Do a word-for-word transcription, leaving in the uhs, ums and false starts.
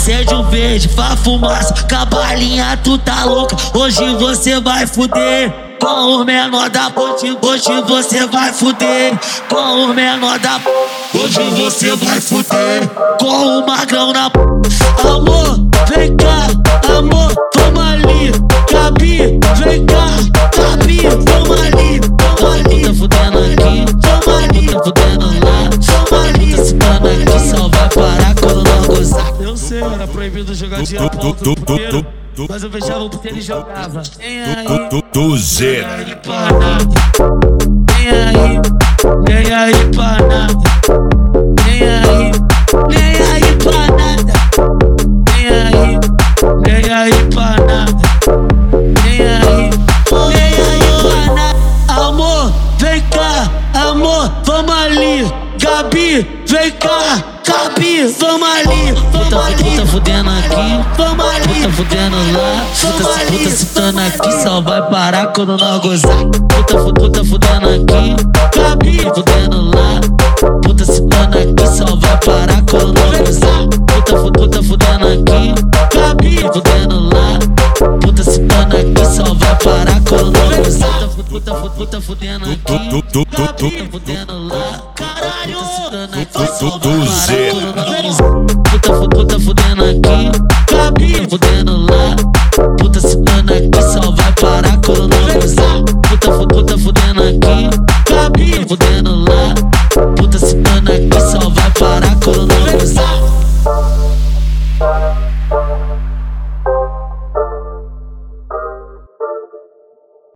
acende o verde, faz fumaça. Cabalinha, tu tá louca, hoje você vai fuder. Com o menor da ponte, hoje você vai fuder. Com o menor da ponte, hoje você vai fuder. Com o magrão na p... Amor, vem cá, amor, vamos ali. Gabi, vem cá, Gabi, vamos ali, vamos ali. Tá fudendo aqui, vamos ali, tá fudendo lá, vamos ali. Tá se dando aqui, só vai parar quando não gozar. Eu sei, era proibido jogar de a pau do puteiro, mas eu beijava o puteiro e jogava. Vem aí, do zero. vem aí pra nada. Vem aí, vem aí pra nada. Vem aí, vem aí pra nada. Vem aí, vem aí pra nada. Vem aí, vem aí pra nada. Amor, vem cá, amor, vamos ali. Gabi, vem cá, Gabi, vamos ali, vamos ali. Puta fudendo aqui, vamos ali. Puta fudendo lá, puta, puta se dando aqui, só vai parar quando nós gozar. Puta, puta fudendo aqui, Gabi, fudendo lá, puta se dando aqui, só vai parar quando nós gozar. Puta, puta fudendo aqui, Gabi, fudendo lá, puta se dando aqui, só vai parar quando nós gozar. Puta, puta, puta fudendo aqui, Gabi, fudendo lá, caralho, se dando aqui, só vai parar quando nós gozar. Puta, puta fudendo aqui, Gabi, fudendo lá.